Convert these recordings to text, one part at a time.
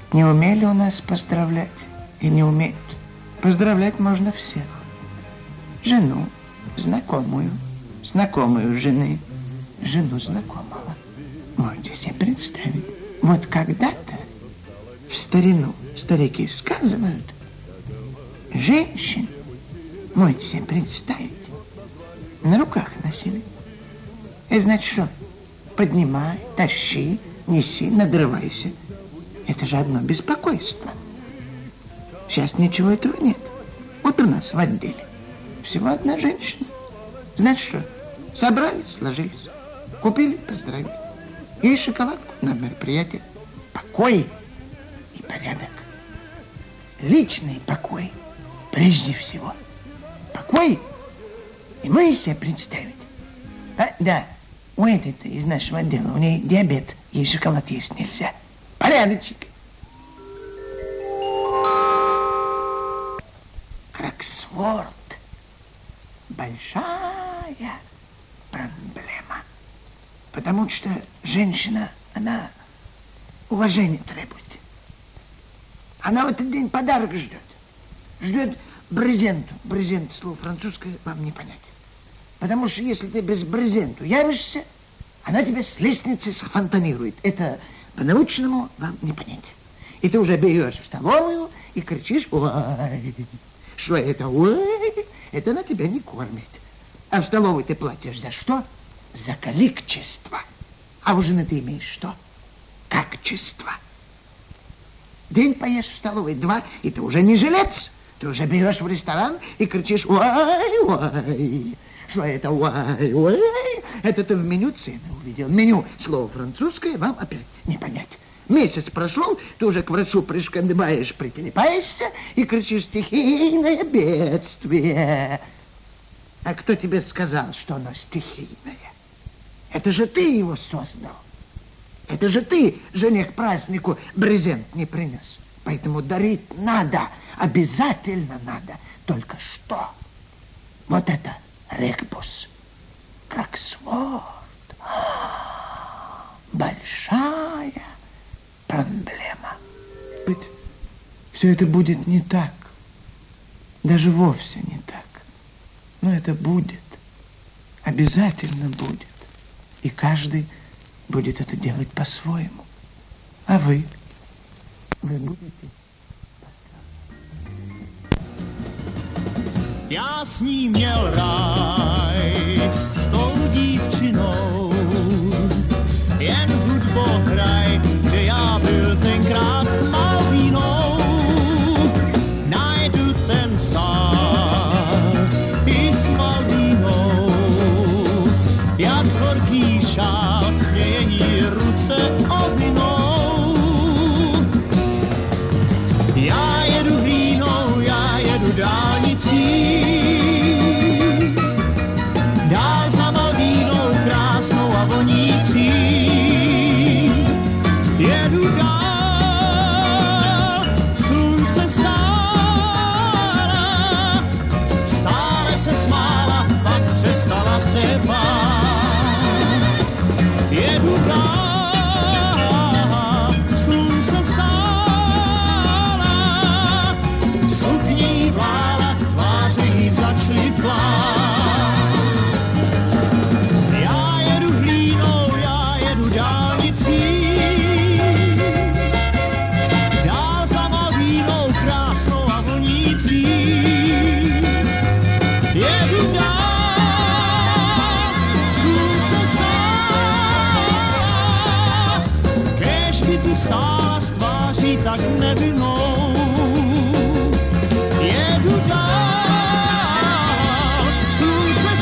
Не умели у нас поздравлять и не умеют. Поздравлять можно всех. Жену, знакомую жены, жену знакомого. Можете себе представить. Вот когда-то в старину старики сказывают, женщин, можете себе представить, на руках носили. Это значит что? Поднимай, тащи, неси, надрывайся. Это же одно беспокойство. Сейчас ничего этого нет. Вот у нас в отделе всего одна женщина. Значит что? Собрали, сложились. Купили, поздравили. Ей шоколадку на мероприятие. Покой и порядок. Личный покой прежде всего. Покой и мы себе представить. Да, у этой-то из нашего отдела, у нее диабет, ей шоколад есть нельзя. Порядочек. Кроссворд. Большая проблема. Потому что женщина, она уважения требует. Она в этот день подарок ждет. Ждет брезенту. Брезент, слово французское, вам не понять. Потому что если ты без брезенту явишься, она тебя с лестницы сфонтанирует. Это по-научному вам не понять. И ты уже берешь в столовую и кричишь: ой, что это? Ой, это она тебя не кормит. А в столовой ты платишь за что? За количество. А у жены ты имеешь что? Качество. День поешь в столовой, 2, и ты уже не жилец. Ты уже берешь в ресторан и кричишь: ой, ой. Что это? Ой, ой. Это ты в меню цены увидел. Меню, слово французское, вам опять не понять. Месяц прошел, ты уже к врачу пришкандыбаешь, прикрепаешься и кричишь: стихийное бедствие. А кто тебе сказал, что оно стихийное? Это же ты его создал. Это же ты жене к празднику брезент не принес. Поэтому дарить надо, обязательно надо. Только что? Вот это регбус, кроссворд. Большая проблема. Ведь все это будет не так. Даже вовсе не так. Но это будет. Обязательно будет. И каждый будет это делать по-своему. А вы? Вы будете? Já s ní měl ráj, s tou dívčinou, jen hudbokraj, kde já byl tenkrát s Malvínou. Najdu ten sál i s Malvínou, jak horký šál, mě její ruce ovinou. Já jedu hlínou, já jedu dálnicí, dál za Malvínou krásnou a vonící. Jedu dál, slunce sála, stále se smála, pak přestala se bát. Jedu dál, slunce sála, sukně jí vlála, tváře jí začaly plát. Já jedu hlínou, já jedu dálnicí, dál za Malvínou krásnou a vonící. Jedu dál, slunce sála, kéž by tu stála s tváří tak nevinnou. Jedu dál, slunce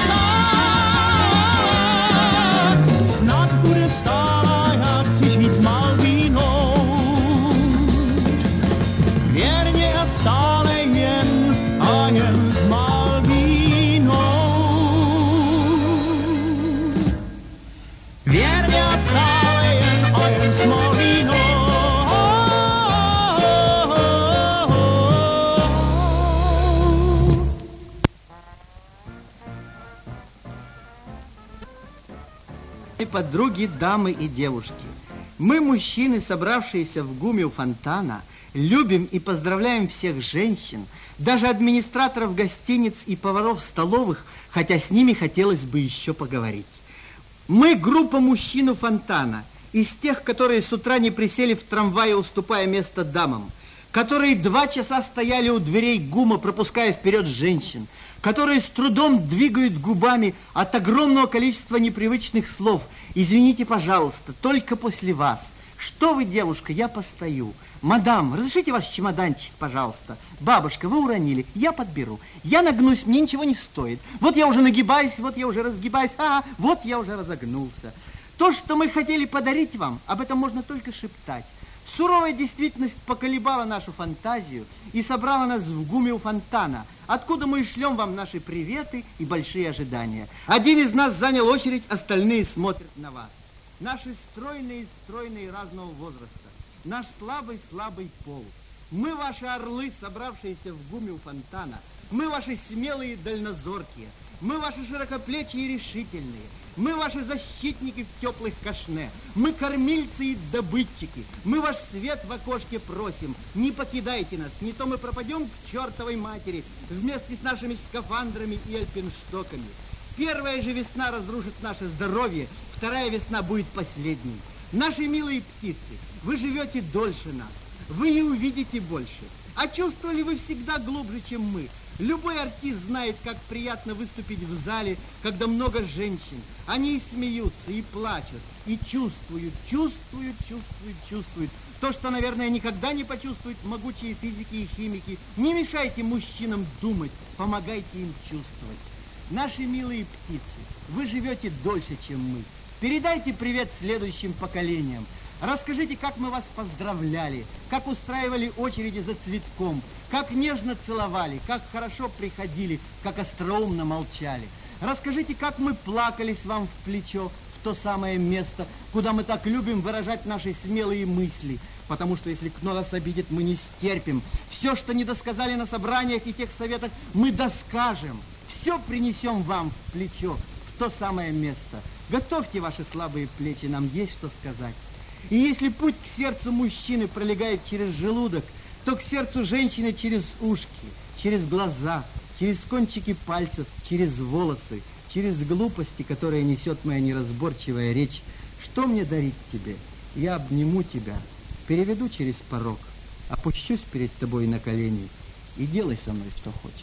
sála, snad bude stála, já chci žít s Malvínou. Věrně a stále jen a jen s Malvínou. Věrně a stále jen a jen s Malvínou. Подруги, дамы и девушки, Мы, мужчины, собравшиеся в ГУМе у фонтана, любим и поздравляем всех женщин, даже администраторов гостиниц и поваров столовых, хотя с ними хотелось бы еще поговорить. Мы группа мужчин у фонтана, из тех, которые с утра не присели в трамвае, уступая место дамам, которые 2 часа стояли у дверей ГУМа, пропуская вперед женщин, которые с трудом двигают губами от огромного количества непривычных слов. Извините, пожалуйста, только после вас. Что вы, девушка, я постою. Мадам, разрешите ваш чемоданчик, пожалуйста. Бабушка, вы уронили, я подберу. Я нагнусь, мне ничего не стоит. Вот я уже нагибаюсь, вот я уже разгибаюсь, вот я уже разогнулся. То, что мы хотели подарить вам, об этом можно только шептать. Суровая действительность поколебала нашу фантазию и собрала нас в ГУМе у фонтана, откуда мы шлем вам наши приветы и большие ожидания. Один из нас занял очередь, остальные смотрят на вас. Наши стройные разного возраста, наш слабый пол. Мы ваши орлы, собравшиеся в ГУМе у фонтана. Мы ваши смелые и дальнозоркие. Мы ваши широкоплечие и решительные. Мы ваши защитники в теплых кашне. Мы кормильцы и добытчики. Мы ваш свет в окошке просим. Не покидайте нас, не то мы пропадем к чертовой матери вместе с нашими скафандрами и альпинштоками. Первая же весна разрушит наше здоровье, вторая весна будет последней. Наши милые птицы, вы живете дольше нас, вы и увидите больше. А чувствовали вы всегда глубже, чем мы. Любой артист знает, как приятно выступить в зале, когда много женщин. Они и смеются, и плачут, и чувствуют. То, что, наверное, никогда не почувствуют могучие физики и химики. Не мешайте мужчинам думать, помогайте им чувствовать. Наши милые птицы, вы живете дольше, чем мы. Передайте привет следующим поколениям. Расскажите, как мы вас поздравляли, как устраивали очереди за цветком, как нежно целовали, как хорошо приходили, как остроумно молчали. Расскажите, как мы плакались вам в плечо, в то самое место, куда мы так любим выражать наши смелые мысли. Потому что если кто нас обидит, мы не стерпим. Все, что не досказали на собраниях и тех советах, мы доскажем. Все принесем вам в плечо, в то самое место. Готовьте ваши слабые плечи, нам есть что сказать. И если путь к сердцу мужчины пролегает через желудок, то к сердцу женщины через ушки, через глаза, через кончики пальцев, через волосы, через глупости, которые несет моя неразборчивая речь. Что мне дарить тебе? Я обниму тебя, переведу через порог, опущусь перед тобой на колени и делай со мной, что хочешь.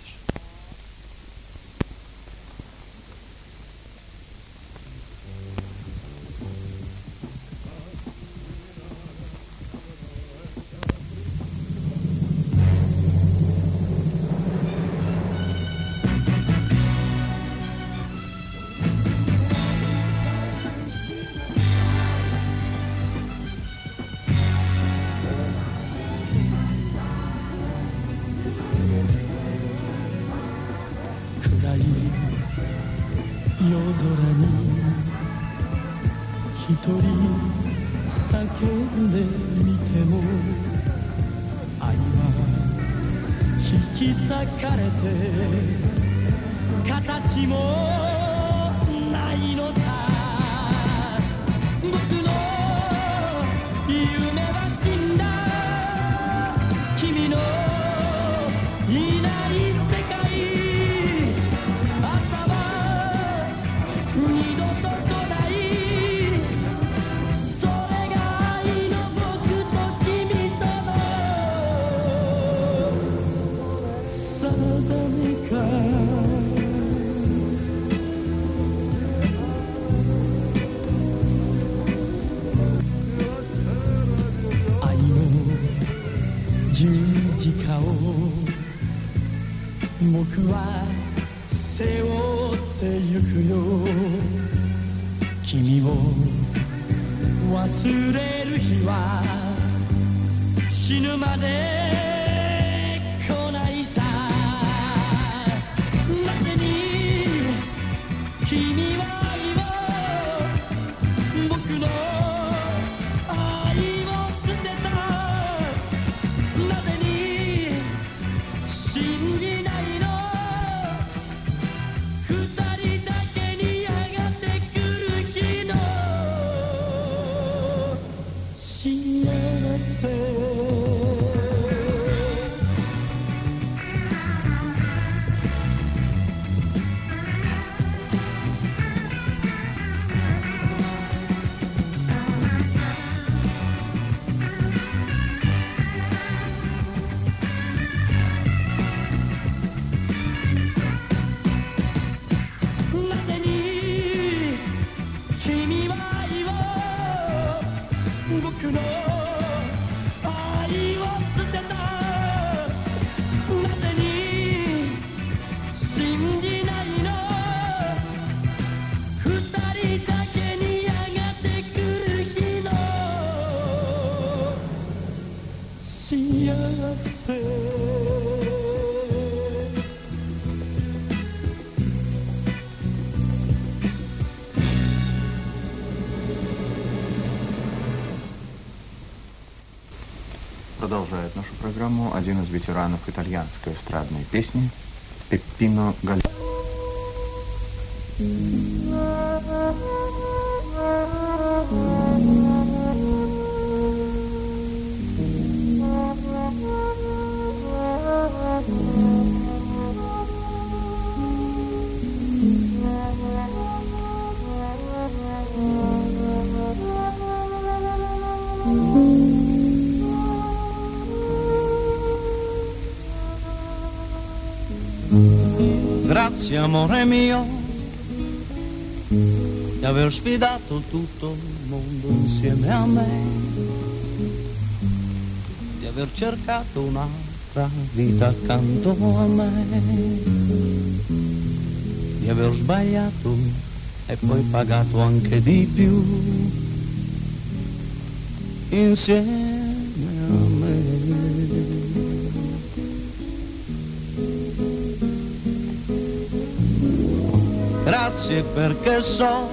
Продолжает нашу программу один из ветеранов итальянской эстрадной песни Пеппино Галлиани. Grazie amore mio di aver sfidato tutto il mondo insieme a me, di aver cercato un'altra vita accanto a me, di aver sbagliato e poi pagato anche di più insieme a me. Grazie perché so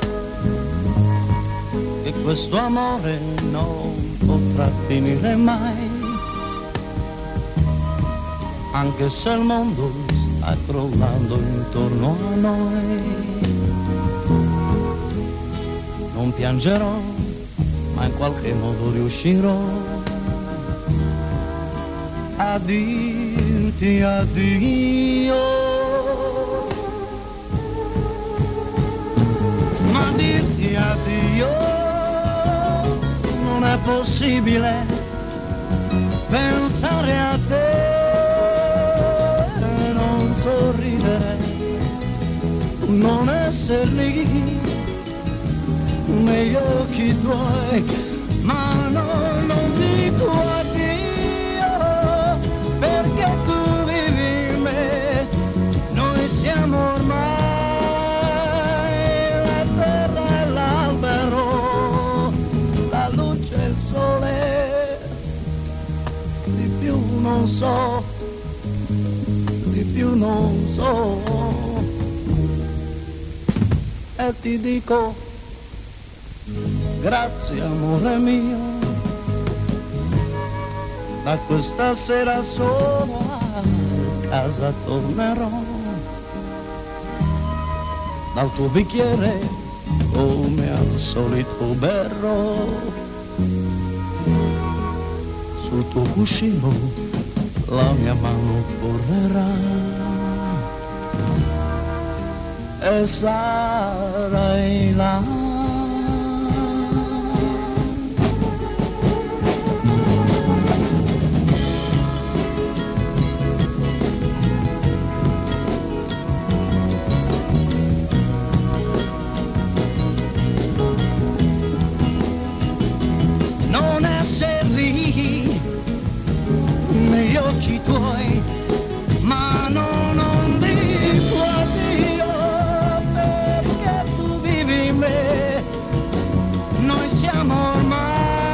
che questo amore non potrà finire mai, anche se il mondo sta crollando intorno a noi. Non piangerò, ma in qualche modo riuscirò a dirti addio. Ma dirti addio non è possibile, pensare a te, non sorridere, non essere lì negli occhi tuoi, ma no, non dico addio perché tu vivi in me, noi siamo ormai non so, di più non so, e ti dico grazie amore mio, da questa sera solo a casa tornerò, dal tuo bicchiere come al solito berrò, sul tuo cuscino la mia mano correrà e sarai là. Non essere lì negli occhi tuoi, ma no, non dico addio perché tu vivi in me, noi siamo ormai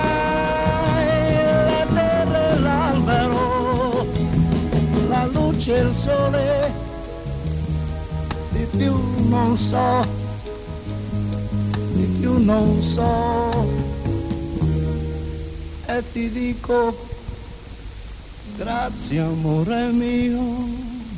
la terra e l'albero, la luce e il sole, di più non so, di più non so, e ti dico grazie amore mio.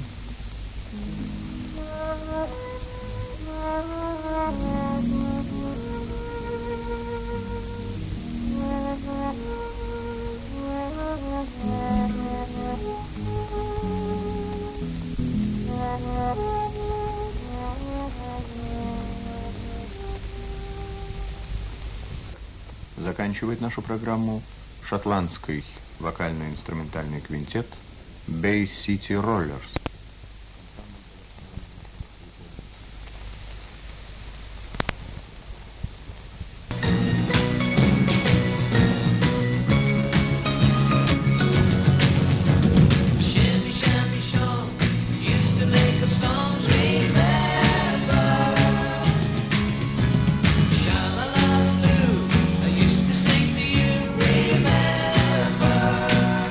Заканчивает нашу программу шотландский вокально-инструментальный квинтет Bay City Rollers. Remember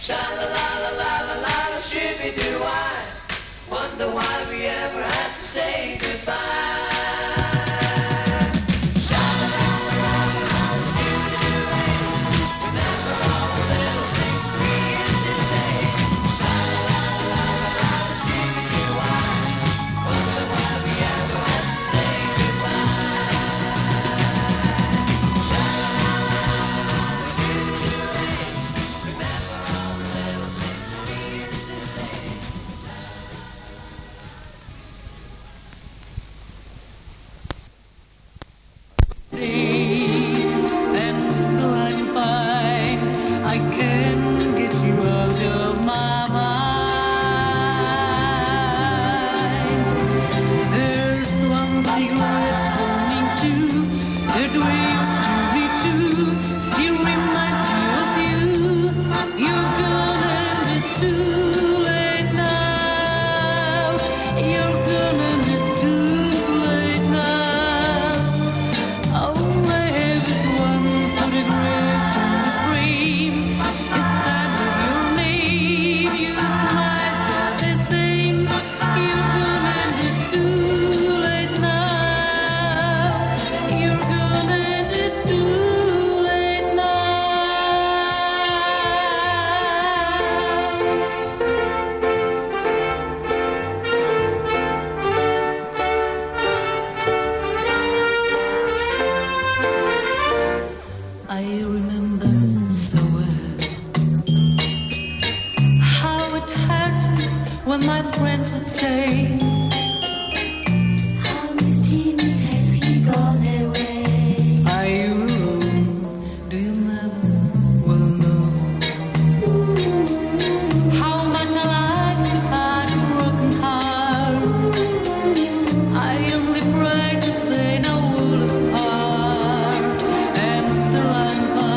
Say no will apart, and still I'm fine.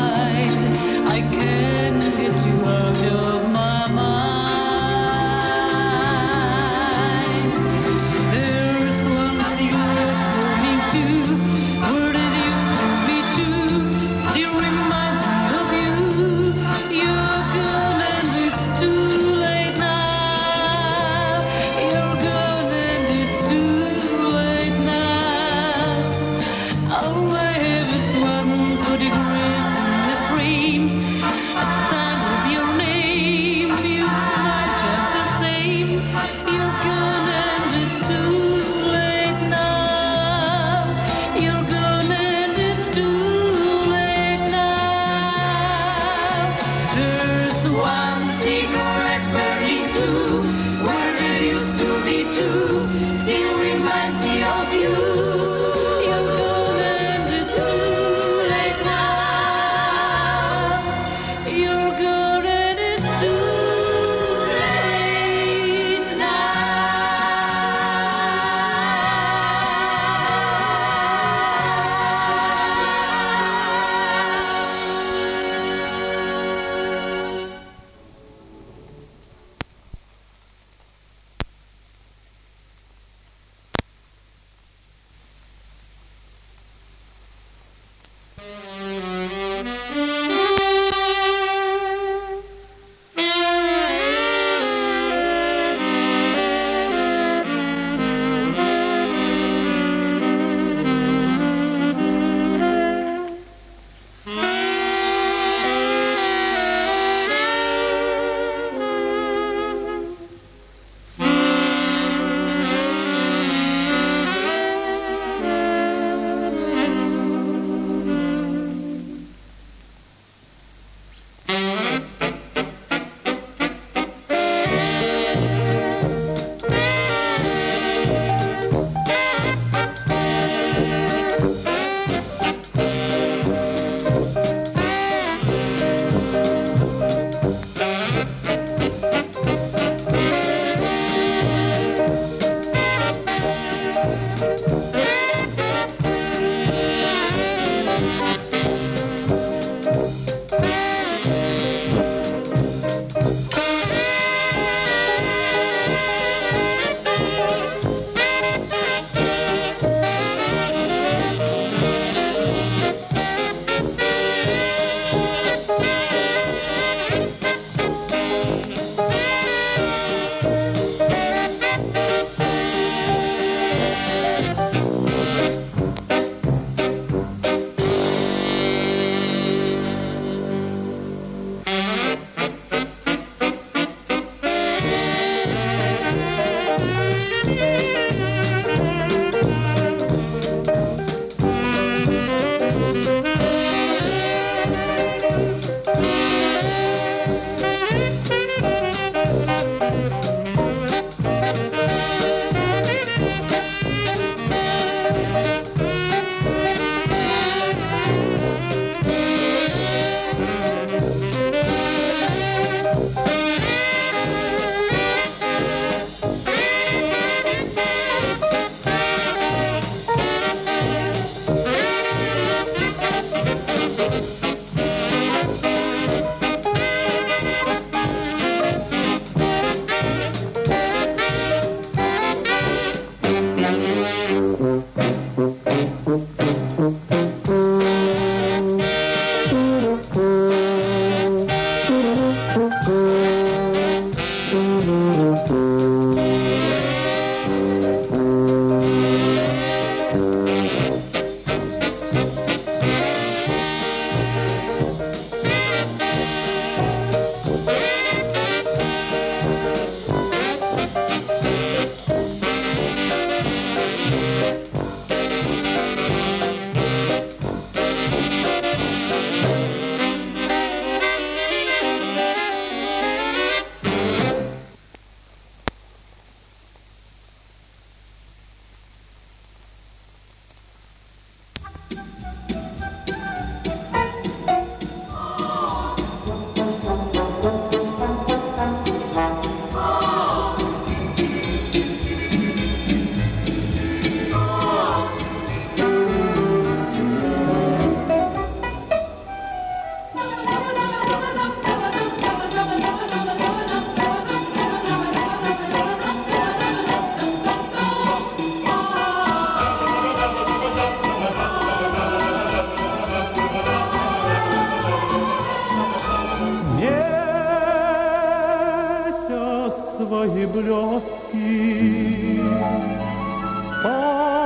свои блестки по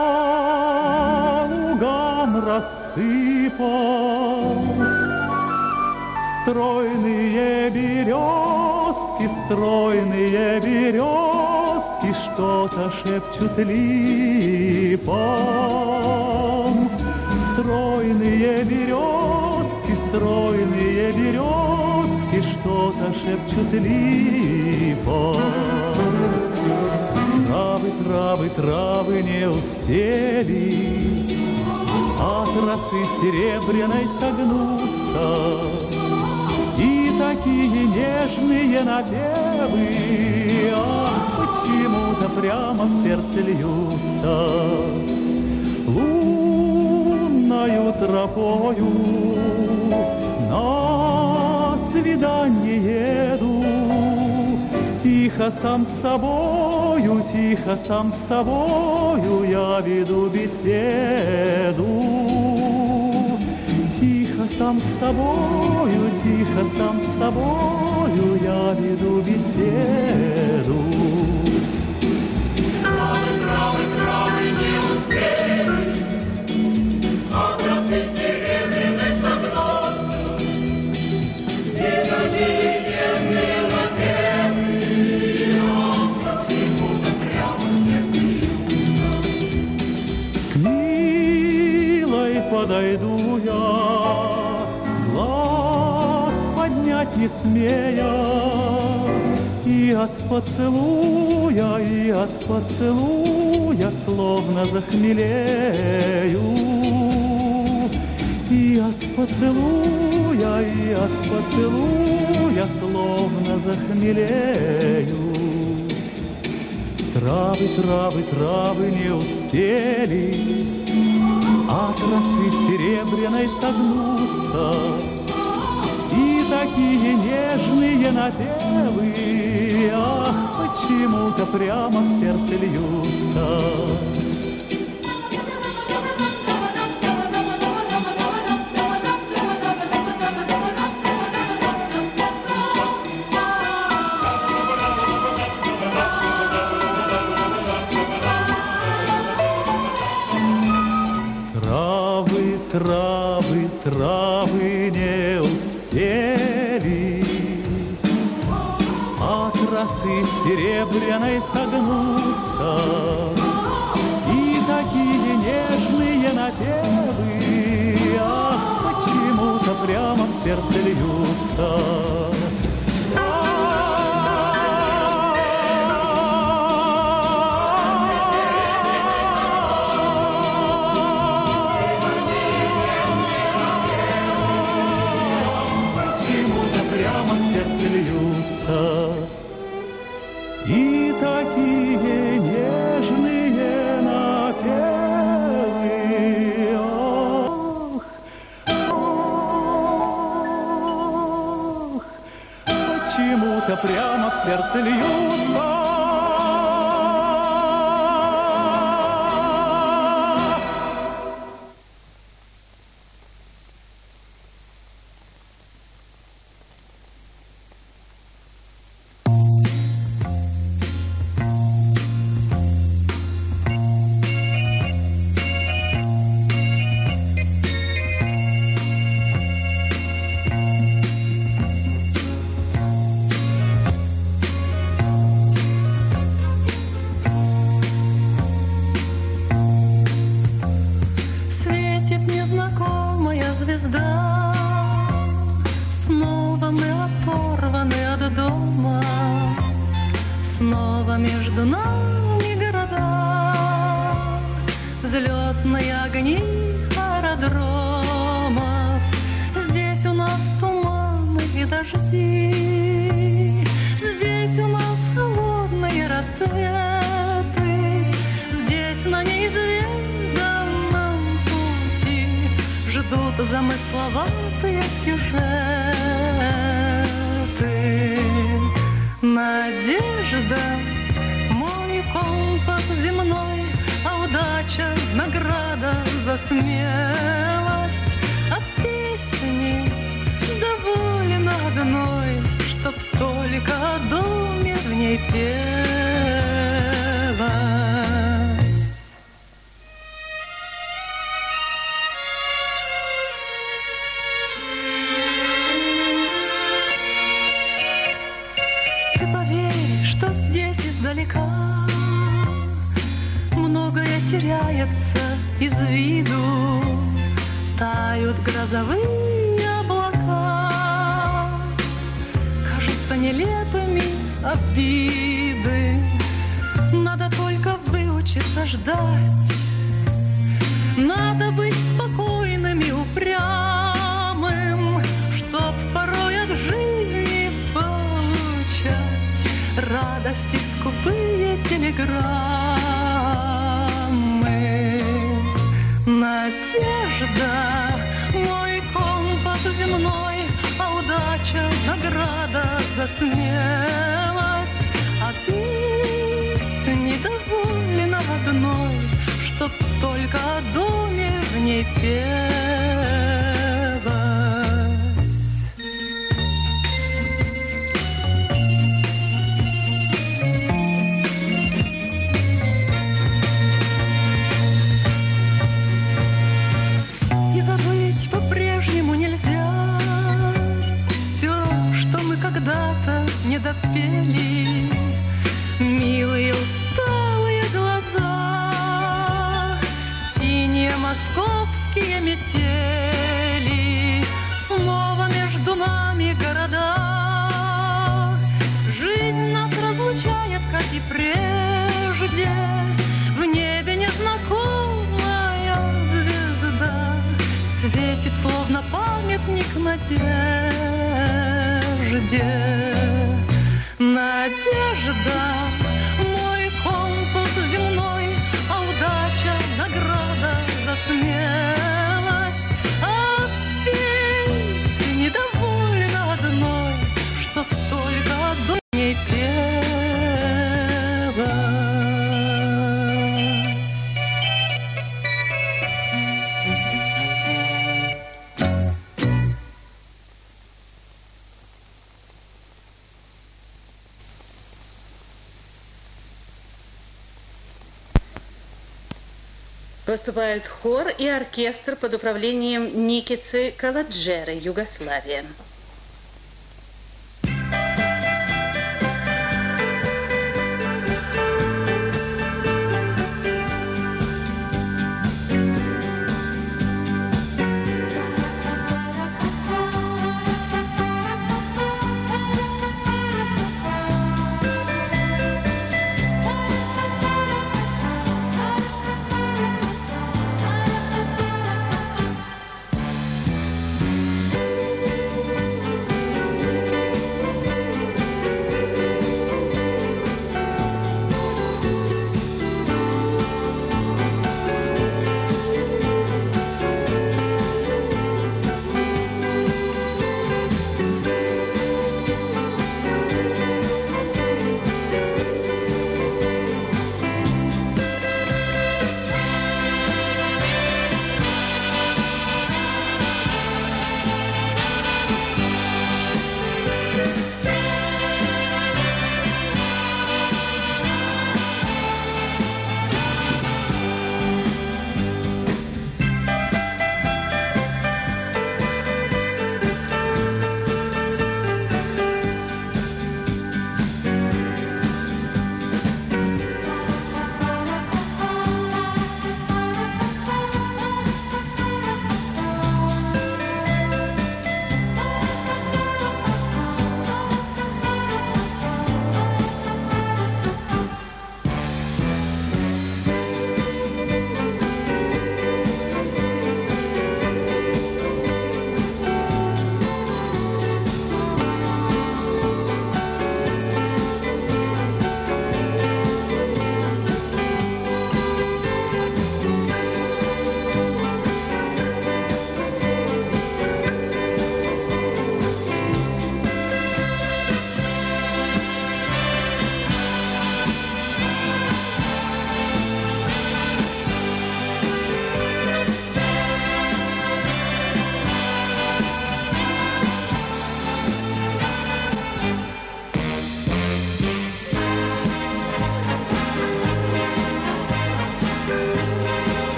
лугам рассыпал. Стройные березки что-то шепчут липам. Стройные березки что-то шепчут липам. Травы не успели от росы серебряной согнуться, и такие нежные напевы, почему-то прямо в сердце льются. Лунною тропою на свидание еду, тихо сам с собою я веду беседу. Тихо сам с собою я веду беседу. Травы не успели, от росы серебряной согнуться, и такие нежные напевы, почему-то прямо в сердце льются. К милой подойду я, глаз поднять не смея, и от поцелуя словно захмелею. И от поцелуя словно захмелею. Травы не успели от росы серебряной согнуться, и такие нежные напевы, почему-то прямо в сердце льются. Травы не успели от росы серебряной согнуться, и такие нежные напевы, почему-то прямо в сердце льются. И такие нежные напевы, почему-то прямо в сердце льются. нами города, взлетные огни аэродромов. Здесь у нас туманы и дожди, здесь у нас холодные рассветы, здесь на неизведанном пути ждут замысловатые сюжеты. Надежда, мой компас земной, а удача — награда за смелость. От песни доволен одной, чтоб только о доме в ней пелось. Ты поверь, что здесь издалека многое теряется из виду, тают грозовые облака, кажутся нелепыми обиды. Надо только выучиться ждать, надо быть спокойным и упрямым, чтоб порой от жизни получать радости скупые телеграммы. Надежда, мой компас земной, а удача — награда за смелость. А песни доволен одной, чтоб только о доме в ней пелось. И забыть по-прежнему нельзя все, что мы когда-то не допели. Милые усталые глаза, синие московские метели, снова между нами города. Жизнь нас разлучает, как и прежде, в небе незнакомая звезда светит, словно памятник надежде. Надежда, мой компас земной, а удача — награда за смелость. А песни довольно одной, чтоб только до ней пелось. Выступают хор и оркестр под управлением Никицы Каладжеры, Югославия.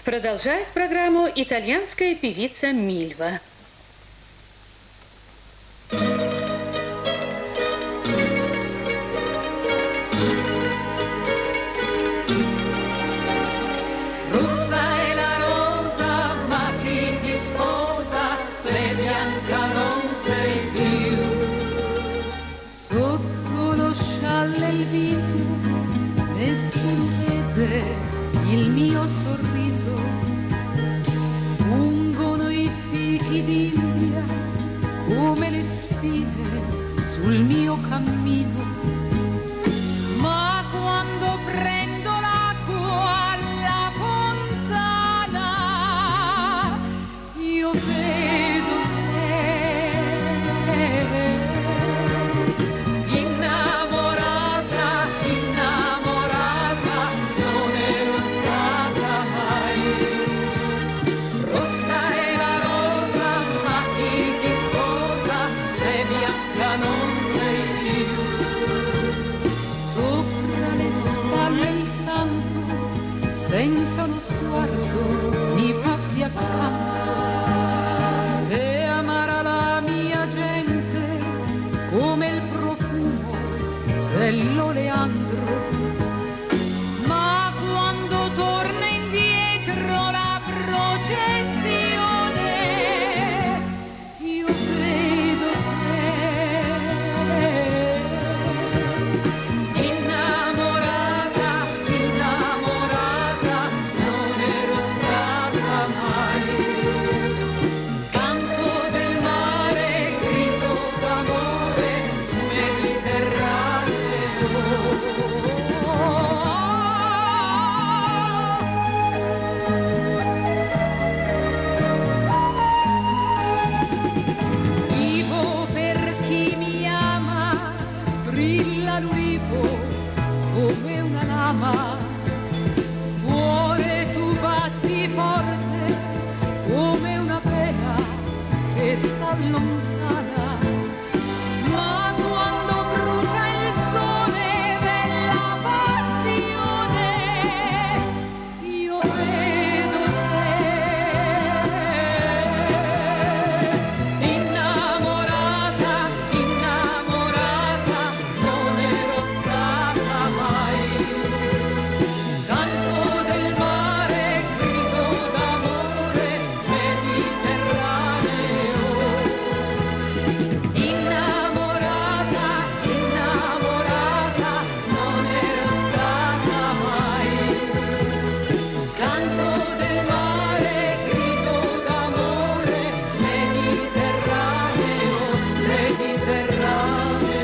Продолжает программу итальянская певица Мильва. Il mio sorriso, ungono i fichi d'India come le spine sul mio cammino, ma quando prendo l'acqua alla fontana io vedo te, innamorata, innamorata, non ero stata mai. Rossa è la rosa, ma chi ti sposa, se bianca non sei più. Sopra le spalle il santo, senza uno sguardo, mi passi accanto. E amara la mia gente come il profumo dell'oleandro. Ma quando torna indietro la processione, io vedo te, innamorata, innamorata, non ero stata mai. Canto del mare, grido d'amore, Mediterraneo. Vivo per chi mi ama, brilla l'ulivo come una lama. Cuore, tu batti forte come una pena che s'allontana. Ma quando brucia il sole della passione, io vedo te, innamorata, innamorata, non ero stata mai. Canto del mare, grido d'amore, Mediterraneo. Innamorata, innamorata, non ero stata mai. Canto del mare, grido d'amore, Mediterraneo, Mediterraneo.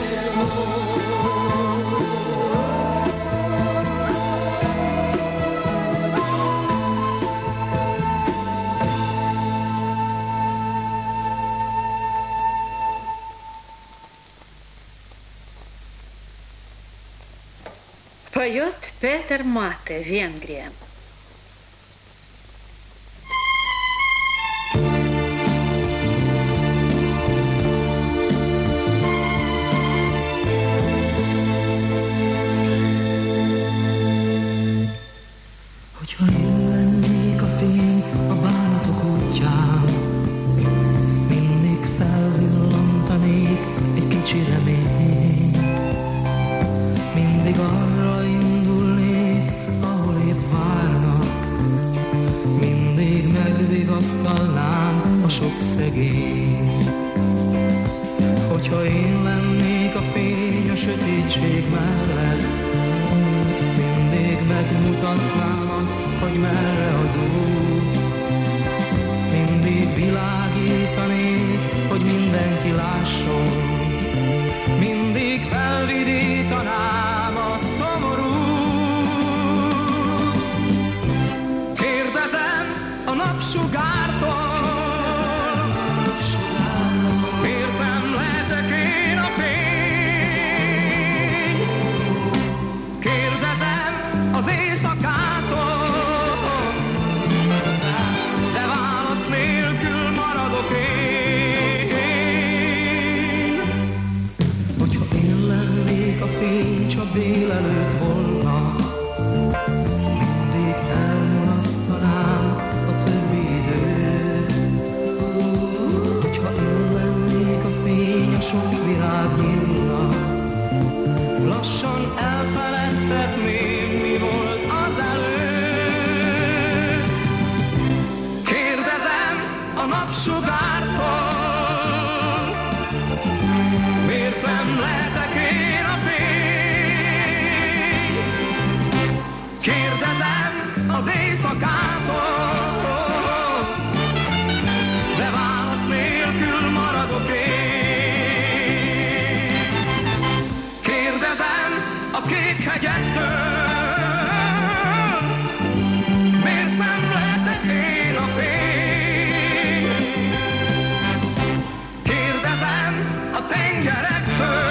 Поет Петер Мате, Венгрия. Hogyha én lennék a fény a bántok útján, mindig felvillantanék egy kicsi reményt. Mindig arra indulnék, ahol épp várnak, mindig megvigasztalnám a sok szegény. Hogyha én lennék a fény a sötétség mellett, mindig megmutatnám azt, hogy merre az út. Mindig világítanék, hogy mindenki lásson, mindig felvidítanám a szomorút. Kérdezem a napsugártól, miért nem lehetek én a fény? Kérdezem az éjszakától, de válasz nélkül maradok én. Hogyha én lennék a fény, csak délelőtt volna, mindig elmulasztanám Kérdezem az éjszakától, de válasz nélkül maradok én. Kérdezem a kék hegyektől, miért nem lehetek én a fény? Kérdezem a tengerektől,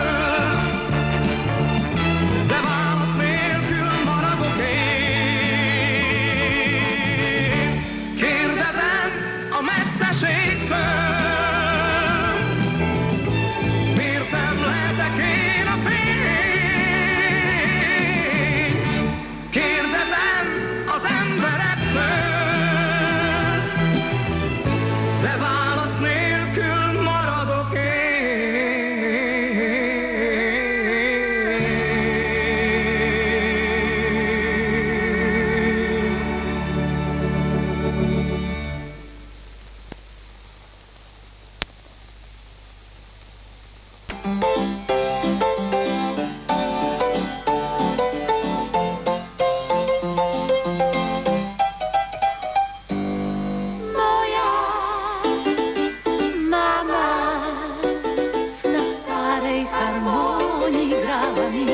de válasz nélkül maradok én. Kérdezem a messzeségtől, miért nem lehetek én a fény? Kérdezem az emberektől, de válasz nélkül maradok én. Moja mama na starej harmonii grała mi.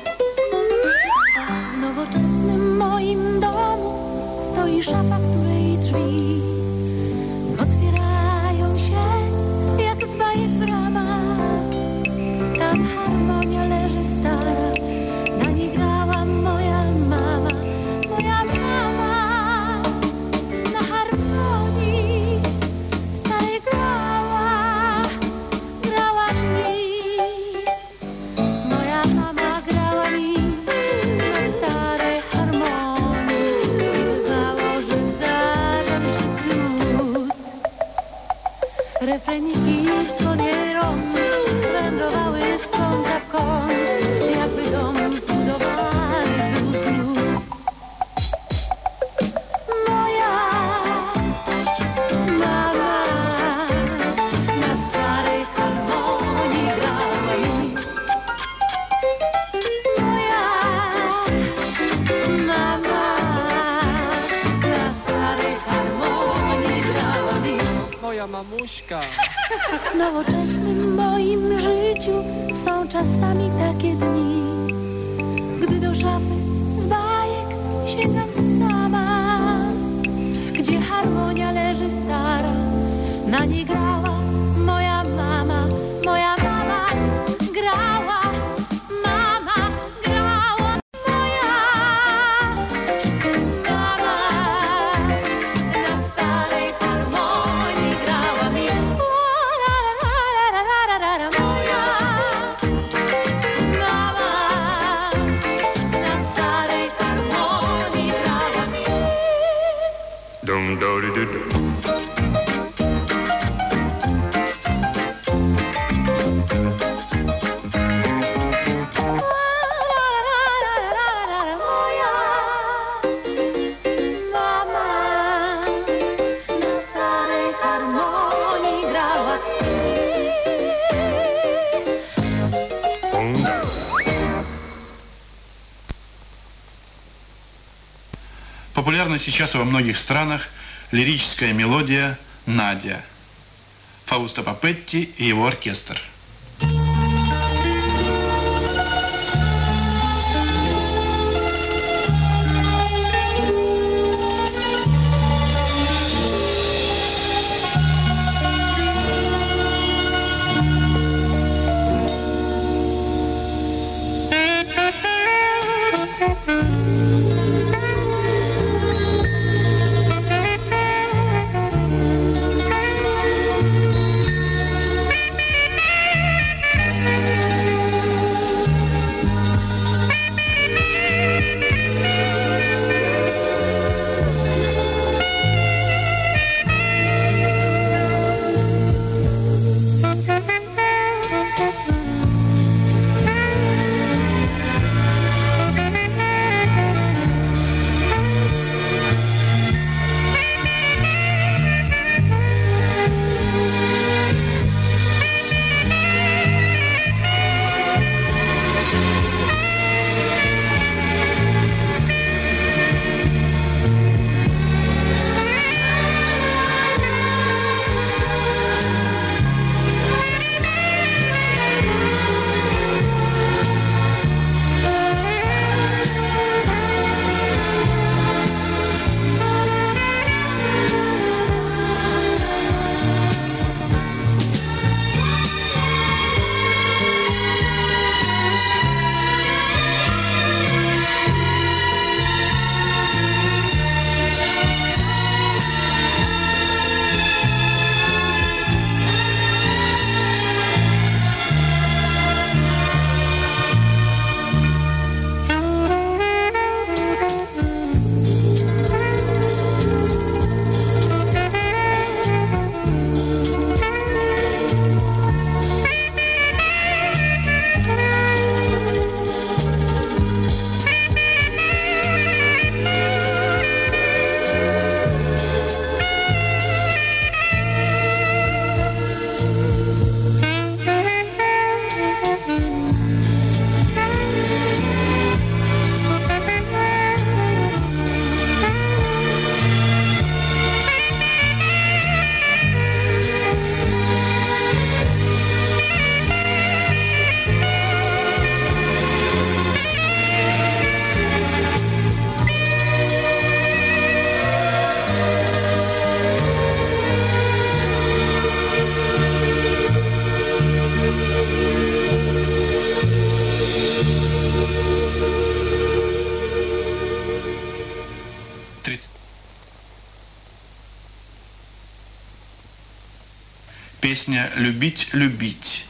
A w nowoczesnym moim domu stoi szafa, której drzwi otwierają się jak z bajek brama. Tam harmonia leży stara, na niej grała moja mama. Moja mama na harmonii starej grała mi. Moja mama grała mi na starej harmonii i bywało, że zdarza mi się cud. Refreniki spod jej rąk wędrowały z kąta w kąt, jakby dom zbudowany był z lód. Moja mama na starej harmonii grała mi. Moja mama na starej harmonii grała mi. Moja mamuśka. W nowoczesnym moim życiu są czasami takie dni, gdy do szafy z bajek sięgam sama, gdzie harmonia leży stara, na niej grała moja mama. Moja mama grała, mama grała. Moja mama na starej harmonii grała mi. Moja mama na starej harmonii grała mi. Dum do do do do. Moja mama na starej harmonii grała. Популярна сейчас во многих странах лирическая мелодия «Надя». Фаусто Папетти и его оркестр. Moja Песня «Любить, любить».